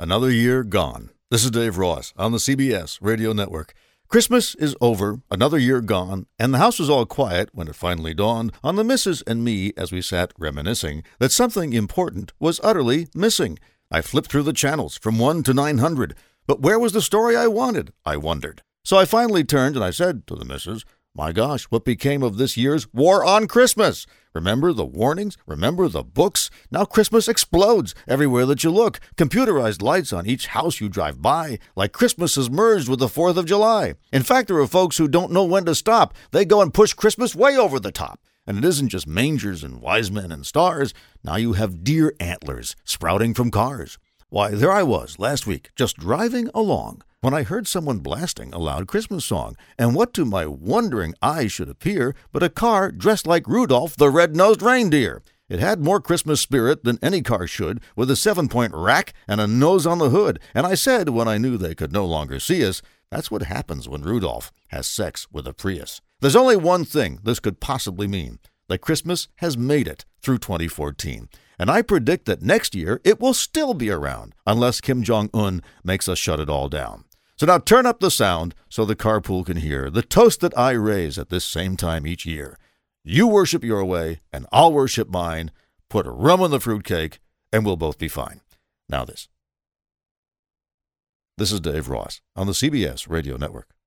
another year gone. This is Dave Ross on the CBS Radio Network. Christmas is over, another year gone, and the house was all quiet when it finally dawned on the missus and me as we sat reminiscing that something important was utterly missing. I flipped through the channels from 1 to 900, but where was the story I wanted, I wondered. So I finally turned and I said to the missus, "My gosh, what became of this year's War on Christmas? Remember the warnings? Remember the books? Now Christmas explodes everywhere that you look. Computerized lights on each house you drive by, like Christmas has merged with the 4th of July. In fact, there are folks who don't know when to stop. They go and push Christmas way over the top. And it isn't just mangers and wise men and stars. Now you have deer antlers sprouting from cars. Why, there I was last week, just driving along, when I heard someone blasting a loud Christmas song, and what to my wondering eyes should appear but a car dressed like Rudolph the Red-Nosed Reindeer. It had more Christmas spirit than any car should, with a 7-point rack and a nose on the hood, and I said, when I knew they could no longer see us, that's what happens when Rudolph has sex with a Prius. There's only one thing this could possibly mean, that Christmas has made it through 2014. And I predict that next year it will still be around, unless Kim Jong-un makes us shut it all down. So now turn up the sound so the carpool can hear the toast that I raise at this same time each year. You worship your way, and I'll worship mine. Put rum in the fruitcake, and we'll both be fine. Now this. This is Dave Ross on the CBS Radio Network.